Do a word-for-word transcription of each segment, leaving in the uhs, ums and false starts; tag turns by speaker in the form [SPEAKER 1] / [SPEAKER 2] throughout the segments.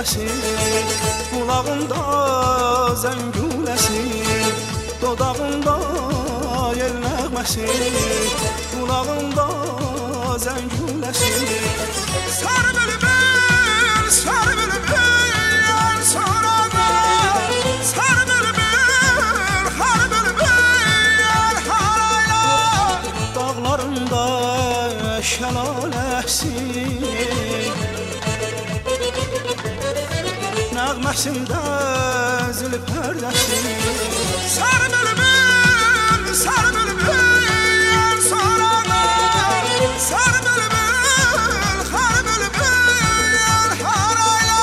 [SPEAKER 1] pərdəsi, qulağımda zənguləsi, dodağımda yel nəğməsi, qulağımda zənguləsi. Sarı bülbül, sarı bülbül, sorana, sarı bülbül, har bülbül, harayla. Dağlarında şəlaləsi, nəğməsində zil pərdəsi. Sarı bülbül, sarı bülbül, sorana, sarı bülbül, har bülbül, harayla.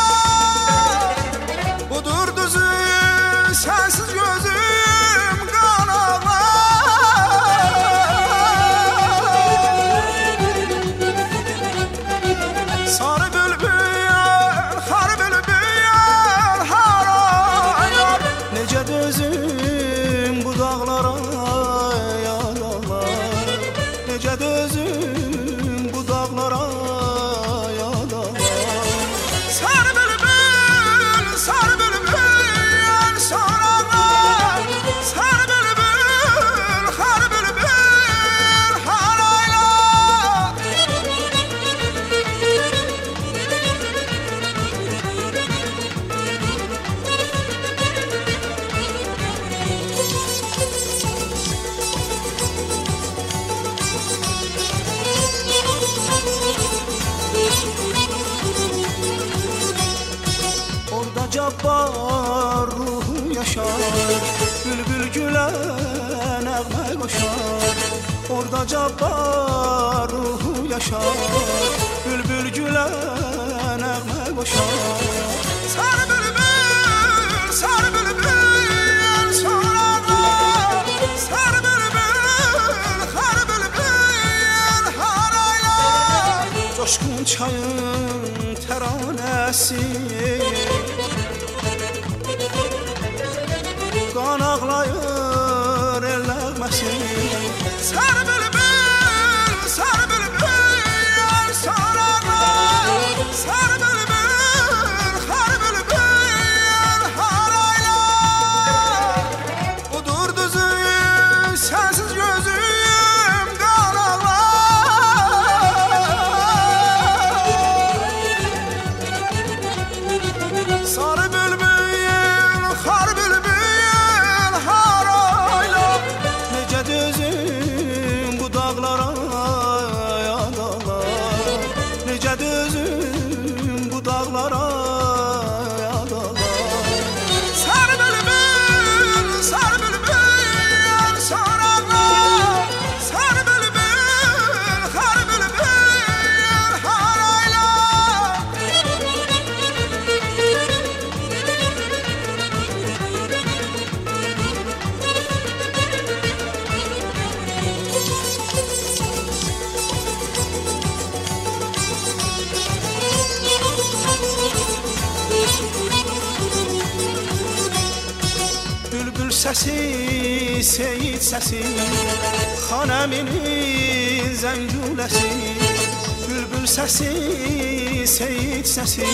[SPEAKER 1] Budur düzü, sensiz gözüm kan ağlar. Sarı bülbül, har bülbül, harayla. Necə dözüm bu dağlara, yaralar. Necə dözüm bu dağlara, yaralar. Sarı bülbül, sarı bülbül, sorana, sarı bülbül, har bülbül, harayla. Orada cabbar ruhu yaşar, bülbül gülə nəğmə qoşar. Orada cabbar ruhu yaşar, bülbül gülə nəğmə qoşar. Sarı bülbül, sarı bülbül, sorana, sarı bülbül, har bülbül, harayla. Coşkun çayın təranəsi, qan ağlayır el nəğməsi. Sarı bülbül, sarı bülbül, sorana, sarı bülbül, har bülbül, harayla. Budur düzü, sensiz gözüm kan ağlar. Sarı bülbül, har bülbül, harayla. Necə dözüm bu dağlara, yaralar. Necə dözüm bu dağlara, yaralar. Sarı bülbül, sarı bülbül, sorana, sarı bülbül, har bülbül, harayla. Bülbül səsi, seyid səsi, xanəminin zənguləsi. Bülbül səsi, seyid səsi,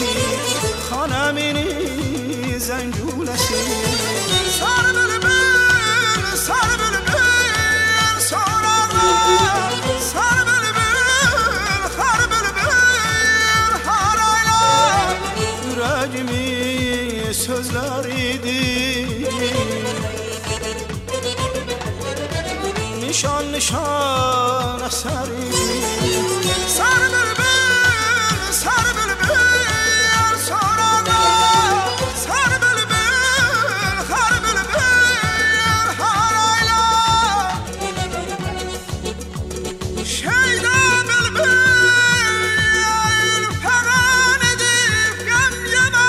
[SPEAKER 1] xanəminin zənguləsi. Sarı bülbül, sarı bülbül, sorana, sarı bülbül, har bülbül, harayla. Ürəgimin sözləridi, nişan nişan əsəri. Sarı bülbül, sarı bülbül, sorana, sarı bülbül, har bülbül, harayla. Şeyda bülbül, fəğan edib qəm yemə.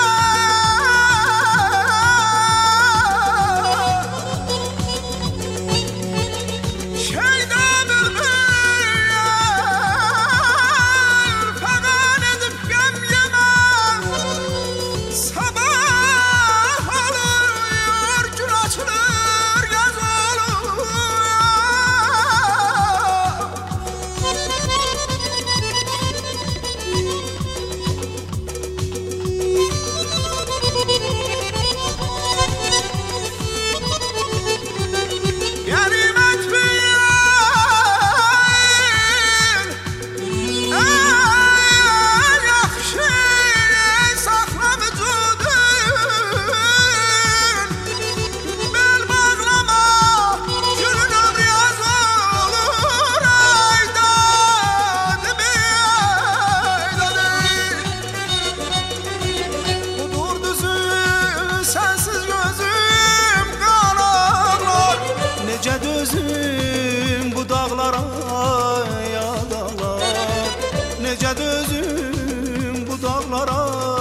[SPEAKER 1] Şeyda bülbül,
[SPEAKER 2] gözüm bu dağlara